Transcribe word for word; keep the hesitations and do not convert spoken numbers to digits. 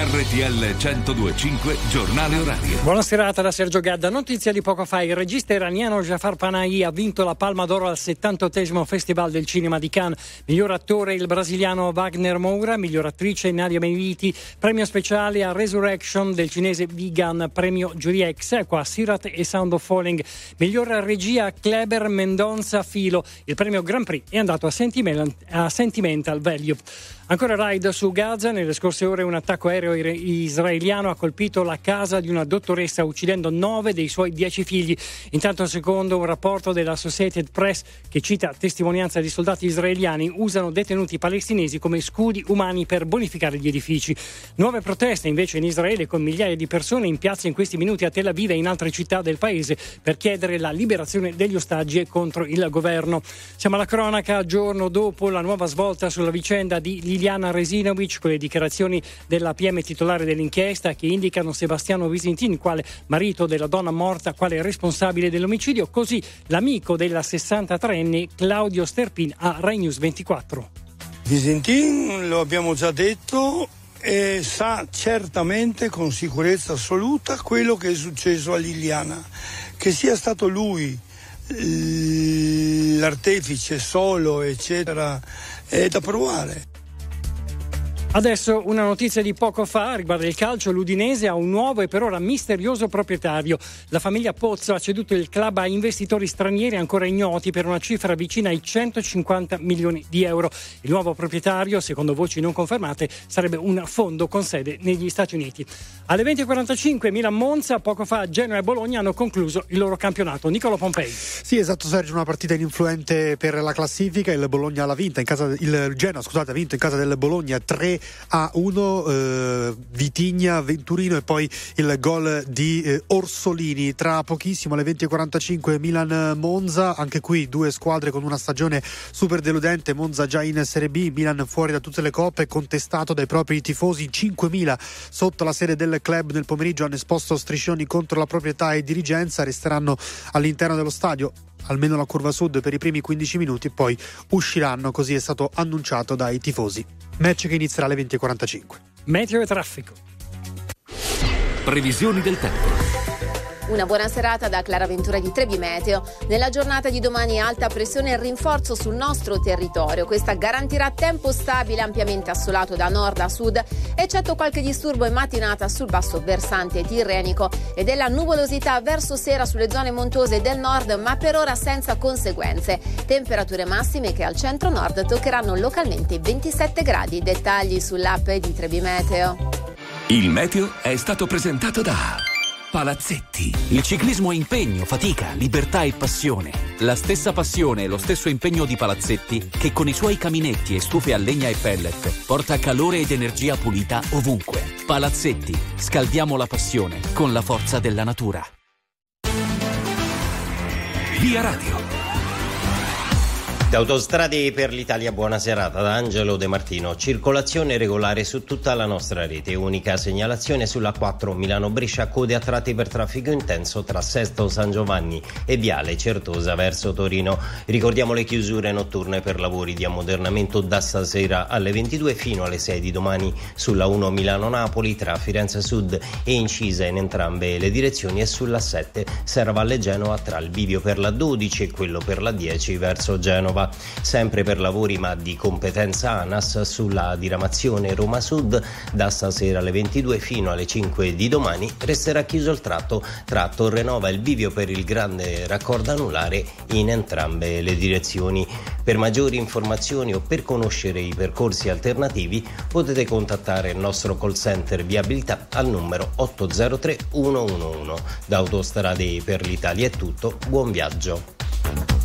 R T L centodue e cinque Giornale Orario. Buona serata da Sergio Gadda. Notizia di poco fa: il regista iraniano Jafar Panahi ha vinto la Palma d'Oro al settantottesimo Festival del Cinema di Cannes. Miglior attore il brasiliano Wagner Moura, miglior attrice Nadia Beneviti, premio speciale a Resurrection del cinese Vigan, premio Jury X qua Sirat e Sound of Falling, miglior regia Kleber Mendonça Filo. Il premio Grand Prix è andato a Sentimental, a Sentimental Value. Ancora raid su Gaza. Nelle scorse ore un attacco aereo israeliano ha colpito la casa di una dottoressa, uccidendo nove dei suoi dieci figli. Intanto, secondo un rapporto della Associated Press che cita testimonianza di soldati israeliani, usano detenuti palestinesi come scudi umani per bonificare gli edifici. Nuove proteste invece in Israele, con migliaia di persone in piazza in questi minuti a Tel Aviv e in altre città del paese per chiedere la liberazione degli ostaggi e contro il governo. Siamo alla cronaca, giorno dopo la nuova svolta sulla vicenda di Liliana Resinovic, con le dichiarazioni della P M titolare dell'inchiesta che indicano Sebastiano Visintin, quale marito della donna morta, quale responsabile dell'omicidio, così l'amico della sessantatreenne Claudio Sterpin a Rai News ventiquattro. Visintin, lo abbiamo già detto, e sa certamente con sicurezza assoluta quello che è successo a Liliana. Che sia stato lui l'artefice solo, eccetera, è da provare. Adesso una notizia di poco fa riguarda il calcio. L'Udinese ha un nuovo e per ora misterioso proprietario. La famiglia Pozzo ha ceduto il club a investitori stranieri ancora ignoti per una cifra vicina ai centocinquanta milioni di euro. Il nuovo proprietario, secondo voci non confermate, sarebbe un fondo con sede negli Stati Uniti. Alle venti e quarantacinque Milan-Monza, poco fa Genoa e Bologna hanno concluso il loro campionato. Nicolo Pompei. Sì, esatto Sergio, una partita ininfluente per la classifica. Il Bologna l'ha vinta in casa, il Genoa scusate ha vinto in casa del Bologna tre a uno, eh, Vitigna, Venturino e poi il gol di eh, Orsolini. Tra pochissimo alle venti e quarantacinque Milan-Monza, anche qui due squadre con una stagione super deludente. Monza già in Serie B, Milan fuori da tutte le coppe, contestato dai propri tifosi. cinquemila sotto la sede del club nel pomeriggio hanno esposto striscioni contro la proprietà e dirigenza, resteranno all'interno dello stadio almeno la curva sud per i primi quindici minuti e poi usciranno, così è stato annunciato dai tifosi. Match che inizierà alle venti e quarantacinque. Meteo e traffico. Previsioni del tempo. Una buona serata da Clara Ventura di Trebi Meteo. Nella giornata di domani alta pressione e rinforzo sul nostro territorio. Questa garantirà tempo stabile ampiamente assolato da nord a sud, eccetto qualche disturbo in mattinata sul basso versante tirrenico, e della nuvolosità verso sera sulle zone montuose del nord, ma per ora senza conseguenze. Temperature massime che al centro-nord toccheranno localmente i ventisette gradi. Dettagli sull'app di Trebi Meteo. Il meteo è stato presentato da Palazzetti. Il ciclismo è impegno, fatica, libertà e passione. La stessa passione e lo stesso impegno di Palazzetti, che con i suoi caminetti e stufe a legna e pellet porta calore ed energia pulita ovunque. Palazzetti, scaldiamo la passione con la forza della natura. Via Radio. Da Autostrade per l'Italia, buona serata da Angelo De Martino. Circolazione regolare su tutta la nostra rete. Unica segnalazione sulla quattro Milano-Brescia, code a tratti per traffico intenso tra Sesto San Giovanni e Viale Certosa verso Torino. Ricordiamo le chiusure notturne per lavori di ammodernamento da stasera alle ventidue fino alle sei di domani sulla uno Milano-Napoli tra Firenze Sud e Incisa in entrambe le direzioni, e sulla sette Serravalle Genova tra il bivio per la dodici e quello per la dieci verso Genova. Sempre per lavori ma di competenza ANAS sulla diramazione Roma Sud da stasera alle ventidue fino alle cinque di domani resterà chiuso il tratto tra Torrenova e il bivio per il grande raccordo anulare in entrambe le direzioni. Per maggiori informazioni o per conoscere i percorsi alternativi potete contattare il nostro call center viabilità al numero otto zero tre uno uno uno. Da Autostrade per l'Italia è tutto, buon viaggio.